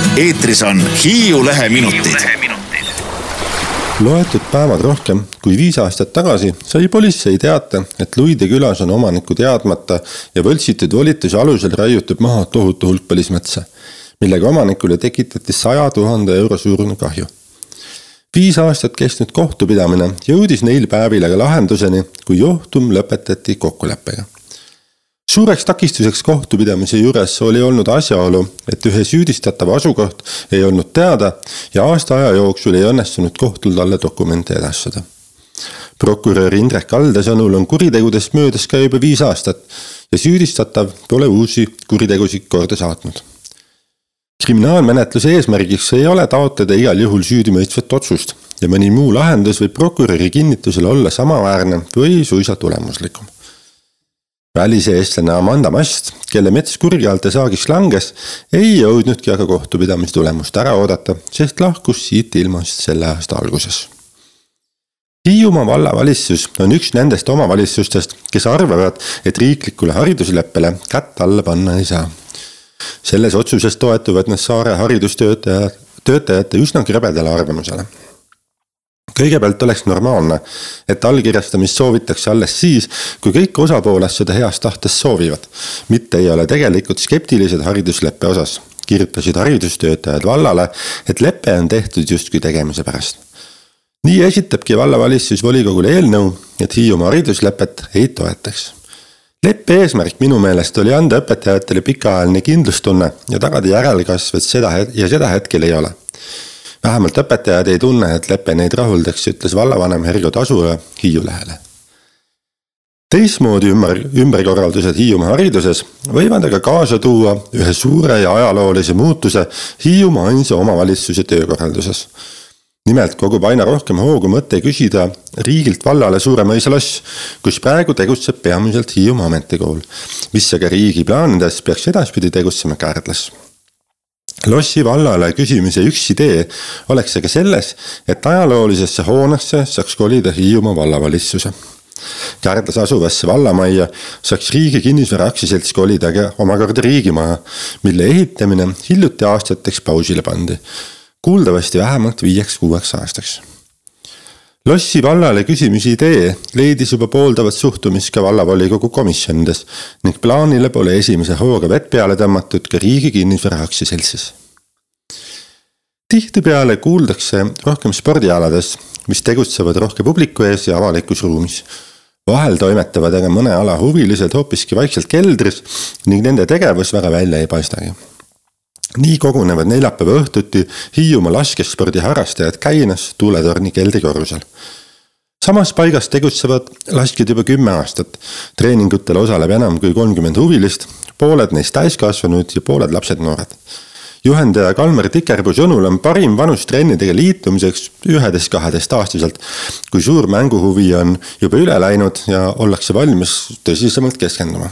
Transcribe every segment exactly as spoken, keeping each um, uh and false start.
Eetris on Hiiu Lehe minutid. Loetud päevad rohkem kui viis aastat tagasi sai politsei teate, et Luide külas on omaniku teadmata ja võltsitud volitusi alusel raiutud maha tohutu hulk põlismetsa, millega omanikule tekitati saja tuhande euro suurune kahju. Viis aastat kestnud kohtupidamine jõudis neil päevil aga lahenduseni, kui juhtum lõpetati kokkuleppega. Suureks takistuseks kohtupidamise juures oli olnud asjaolu, et ühe süüdistatava asukoht ei olnud teada ja aasta aja jooksul ei õnnestunud kohtul talle dokumente edastada. Prokurör Indrek Alde sõnul on kuritegudest möödas ka juba viis aastat ja süüdistatav pole uusi kuritegusid korda saatnud. Kriminaalmenetluse eesmärgiks ei ole taotleda igal juhul süüdimõistvat otsust ja mõni muu lahendus võib prokuröri kinnitusel olla samaväärne või suisa tulemuslikum. Väliseestlane Amanda Mast, kelle mets Kurgialte saagiks langes, ei jõudnudki aga kohtupidamistulemust ära oodata, sest lahkus siit ilmast selle aasta alguses. Hiiumaa vallavalitsus on üks nendest omavalitsustest, kes arvavad, et riiklikule haridusleppele kätt alla panna ei saa. Selles otsuses toetuvad nad saare haridustöötajad, töötajate üsna krebedale arvamusele. Kõigepealt oleks normaalne, et allkirjastamist soovitakse alles siis, kui kõik osapooled seda heast tahtes soovivad, mitte ei ole tegelikult skeptilised haridusleppe osas. Kirjutasid haridustöötajad vallale, et leppe on tehtud justkui tegemise pärast. Nii esitabki vallavalitsus volikogule eelnõu, et Hiiumaa hariduslepet ei toetaks. Leppe eesmärk minu meelest oli anda õpetajatele pikaajaline kindlustunne ja tagada järelkasv, et seda ja seda hetkel ei ole. Vähemalt õpetajad ei tunne, et leppe neid rahuldaks, ütles vallavanem Hergo Tasula Hiiu Lehele. Teismoodi ümber, ümberkorraldused Hiiumaa hariduses võivad aga kaasa tuua ühe suure ja ajaloolise muutuse Hiiumaa ainsa omavalitsuse töökorralduses. Nimelt kogub aina rohkem hoogu mõtte küsida riigilt vallale Suuremõisa loss, kus praegu tegutseb peamiselt Hiiumaa ametikool, mis aga riigi plaanides peaks edaspidi tegutsema Kärdlas. Lossi vallale küsimise üks idee oleks aga selles, et ajaloolisesse hoonesse saaks kolida Hiiumaa vallavalitsuse. Kärdlas asuvasse vallamajja saaks riigi kinnisvara aktsiaselts kolida omakorda riigimaja, mille ehitamine hiljuti aastateks pausile pandi, kuuldavasti vähemalt viieks kuueks aastaks. Lossi vallale küsimise idee leidis juba pooldavat suhtumist ka vallavolikogu komisjonides ning plaanile pole esimese hooga vett peale tõmmatud ka riigi kinnisvara aktsiaseltsis. Tihtipeale kuuldakse rohkem spordialades, mis tegutsevad rohke publiku ees ja avalikus ruumis. Vahel toimetavad aga mõne ala huvilised hoopiski vaikselt keldris ning nende tegevus väga välja ei paistagi. Nii kogunevad neljapäeva õhtuti Hiiumaa laskespordi harrastajad Käinas tuuletorni keldrikorrusel. Samas paigas tegutsevad laskjad juba kümme aastat. Treeningutel osaleb enam kui kolmkümmend huvilist, pooled neist täiskasvanud ja pooled lapsed noored. Juhendaja Kalmer Tikerbu sõnul on parim vanus trennidega liitumiseks üheteist kaheteist aastaselt, kui suur mänguhuvi on juba üle läinud ja ollakse valmis tõsisemalt keskenduma.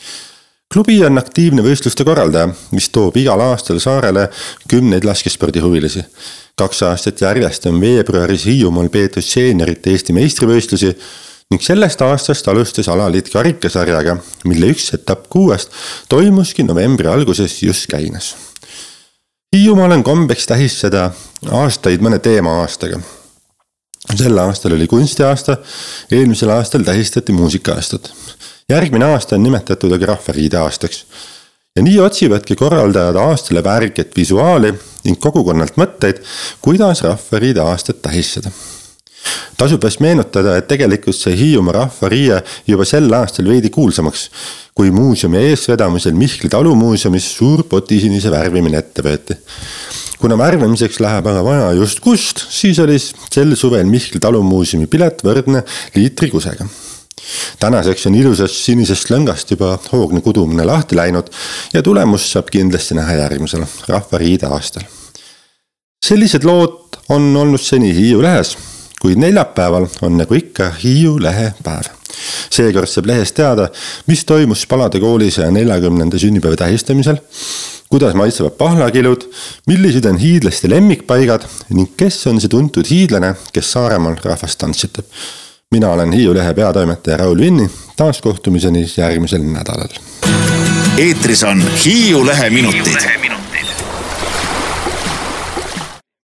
Klubi on aktiivne võistluste korraldaja, mis toob igal aastal saarele kümneid laskespordihuvilisi. Kaks aastat järjest on veebruaris Hiiumaal peetud seeniorite Eesti meistrivõistlusi ning sellest aastast alustas alaliit karikasarjaga, mille üks etapp kuuest toimuski novembri alguses just Käinas. Hiiumaal on kombeks tähistada aastaid mõne teema aastaga. Selle aastal oli kunstiaasta, eelmisel aastal tähistati muusika-aastat. Järgmine aasta on nimetatud aga rahvariide aastaks. Ja nii otsivadki korraldajad aastale värket visuaali ning kogukonnalt mõtteid, kuidas rahvariide aastat tähistada. Tasub vast meenutada, et tegelikult sai Hiiumaa rahvariie juba sel aastal veidi kuulsamaks, kui muuseumi eesvedamisel Mihkli talumuuseumis suur potisinise värvimine ette võeti. Kuna värvimiseks läheb aga vaja just kust, siis oli sel suvel Mihkli talumuuseumi pilet võrdne liitri kusega. Tänaseks on ilusast sinisest lõngast juba hoogne kudumine lahti läinud ja tulemust saab kindlasti näha järgmisel rahvariide aastal. Sellised lood on olnud seni Hiiu Lehes, kuid neljapäeval on nagu ikka Hiiu Lehe päev. Seekord saab lehes teada, mis toimus Palade koolis ja neljakümnenda sünnipäeva tähistamisel, kuidas maitsevad pahlakilud, millised on hiidlaste lemmikpaigad ning kes on see tuntud hiidlane, kes Saaremaal rahvast tantsitab. Mina olen Hiiu Lehe peatoimetaja Raul Vinni, taas kohtumiseni järgmisel nädalal. Eetris on Hiiu Lehe minutid.